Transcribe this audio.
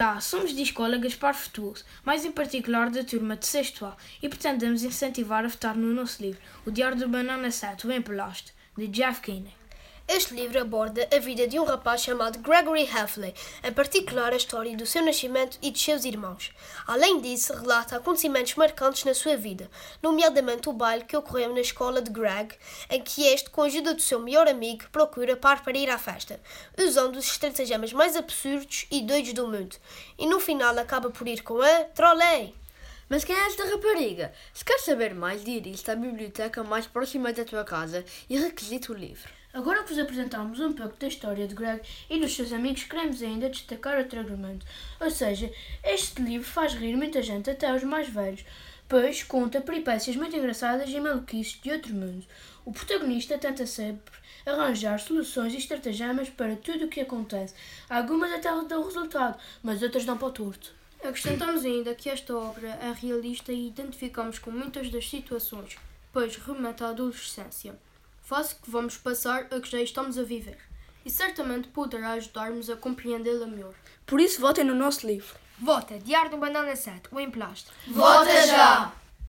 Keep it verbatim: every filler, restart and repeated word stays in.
Olá, somos de Escola Gaspar Frutuoso, mais em particular da turma de sexto A, e pretendemos incentivar a votar no nosso livro, O Diário do Banana Sete, o Emplasto, de Jeff Kinney. Este livro aborda a vida de um rapaz chamado Gregory Heffley, em particular a história do seu nascimento e de seus irmãos. Além disso, relata acontecimentos marcantes na sua vida, nomeadamente o baile que ocorreu na escola de Greg, em que este, com a ajuda do seu melhor amigo, procura par para ir à festa, usando os estratagemas mais absurdos e doidos do mundo, e no final acaba por ir com a Trolley. Mas quem é esta rapariga? Se quer saber mais, dirige-te à biblioteca mais próxima da tua casa e requisite o livro. Agora que vos apresentamos um pouco da história de Greg e dos seus amigos, queremos ainda destacar outro argumento. Ou seja, este livro faz rir muita gente, até os mais velhos, pois conta peripécias muito engraçadas e maluquices de outro mundo. O protagonista tenta sempre arranjar soluções e estratagemas para tudo o que acontece. Algumas até dão resultado, mas outras dão para o torto. Acrescentamos ainda que esta obra é realista e identificamos com muitas das situações, pois remete à adolescência, fase que vamos passar a que já estamos a viver, e certamente poderá ajudar-nos a compreendê-la melhor. Por isso, votem no nosso livro. Vota Diário do Banana Sete, o Emplasto. Vota já!